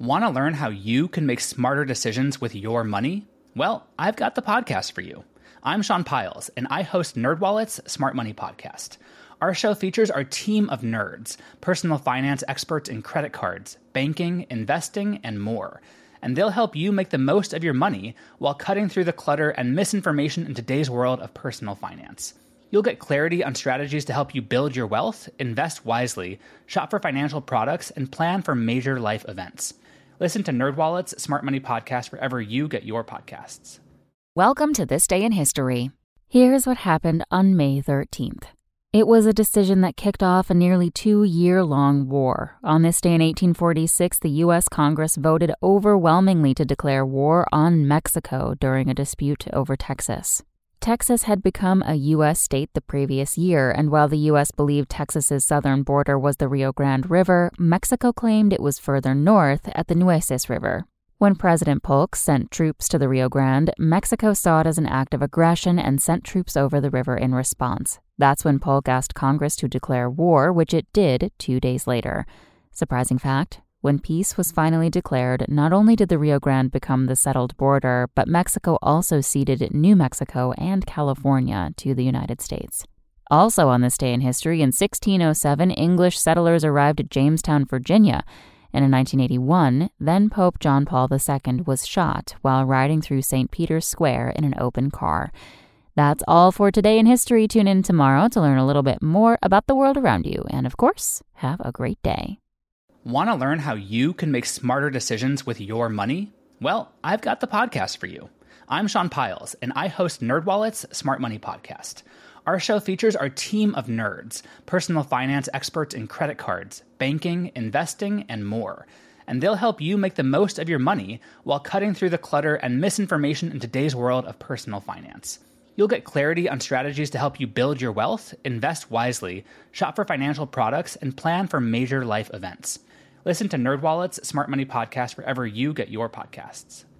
Want to learn how you can make smarter decisions with your money? Well, I've got the podcast for you. I'm Sean Piles, and I host NerdWallet's Smart Money Podcast. Our show features our team of nerds, personal finance experts in credit cards, banking, investing, and more. And they'll help you make the most of your money while cutting through the clutter and misinformation in today's world of personal finance. You'll get clarity on strategies to help you build your wealth, invest wisely, shop for financial products, and plan for major life events. Listen to NerdWallet's Smart Money Podcast wherever you get your podcasts. Welcome to This Day in History. Here's what happened on May 13th. It was a decision that kicked off a nearly 2-year-long war. On this day in 1846, the U.S. Congress voted overwhelmingly to declare war on Mexico during a dispute over Texas. Texas had become a U.S. state the previous year, and while the U.S. believed Texas's southern border was the Rio Grande River, Mexico claimed it was further north at the Nueces River. When President Polk sent troops to the Rio Grande, Mexico saw it as an act of aggression and sent troops over the river in response. That's when Polk asked Congress to declare war, which it did 2 days later. Surprising fact, when peace was finally declared, not only did the Rio Grande become the settled border, but Mexico also ceded New Mexico and California to the United States. Also on this day in history, in 1607, English settlers arrived at Jamestown, Virginia. And in 1981, then Pope John Paul II was shot while riding through St. Peter's Square in an open car. That's all for today in history. Tune in tomorrow to learn a little bit more about the world around you. And of course, have a great day. Want to learn how you can make smarter decisions with your money? Well, I've got the podcast for you. I'm Sean Piles, and I host NerdWallet's Smart Money Podcast. Our show features our team of nerds, personal finance experts in credit cards, banking, investing, and more. And they'll help you make the most of your money while cutting through the clutter and misinformation in today's world of personal finance. You'll get clarity on strategies to help you build your wealth, invest wisely, shop for financial products, and plan for major life events. Listen to NerdWallet's Smart Money Podcast wherever you get your podcasts.